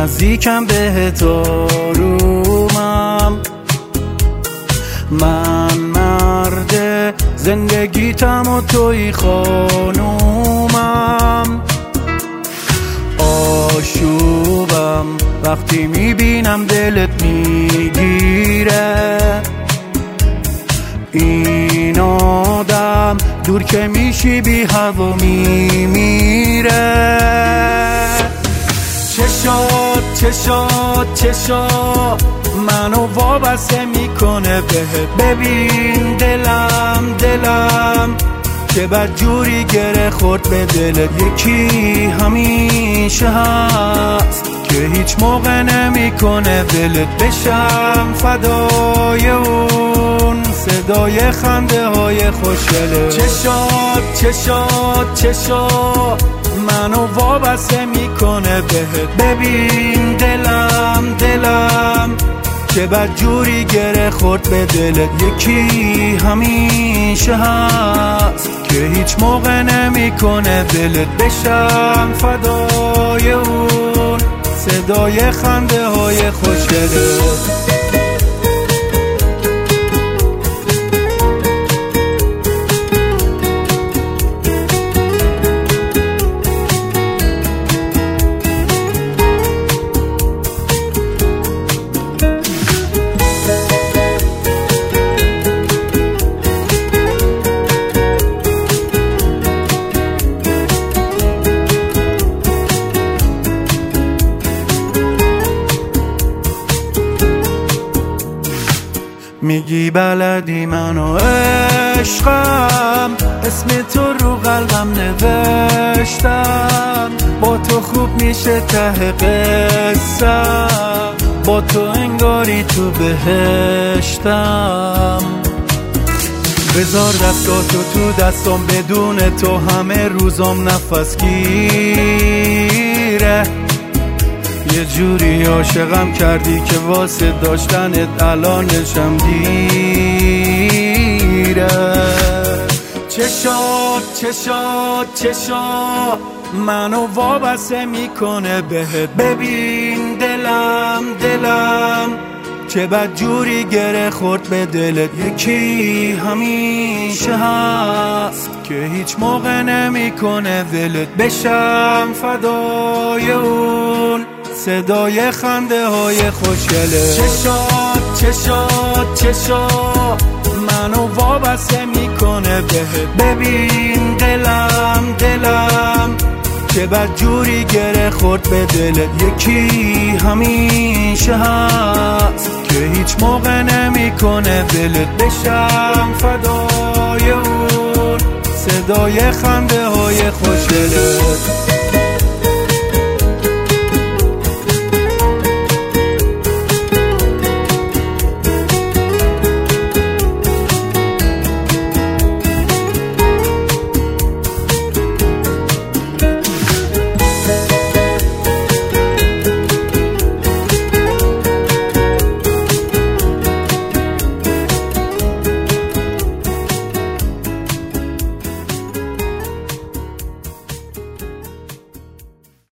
نزدیکم بهت آرومم. من مرد زندگیتم و توی خانومم. آشوبم وقتی میبینم دلت میگیره. این آدم دور که میشی بی هوا میمیره. چشات منو وابسته میکنه بهت. ببین دلم که بدجوری گره خورد به دلت. یکی همیشه هست که هیچ موقع نمیکنه دلت. بشم فدای اون صدای خنده های خوشگله. چشات منو وابسته میکنه بهت. ببین دلم که بدجوری گره خورد به دلت. یکی همیشه هست که هیچ موقع نمیکنه دلت. بشم فدای اون صدای خنده های خوشگله. میگی بلدی منو عشقم، اسم تو رو قلبم نوشتم. با تو خوب میشه ته قصم، با تو انگاری تو بهشتم. بذار دستاتو تو دستم، بدون تو همه روزم نفس گیره. یه جوری عاشقم کردی که واسه داشتنت الانشم دیره. چشات منو وابسته میکنه بهت. ببین دلم که بدجوری گره خورد به دلت. یکی همیشه هست که هیچ موقع نمیکنه ولت. بشم فدای اون صدای خنده های خوشگله. چشات منو وابسته میکنه بهت. ببین دلم که بدجوری گره خورد به دلت. یکی همیشه هست که هیچ موقع نمیکنه ولت. بشم فدای اون صدای خنده های خوشگله.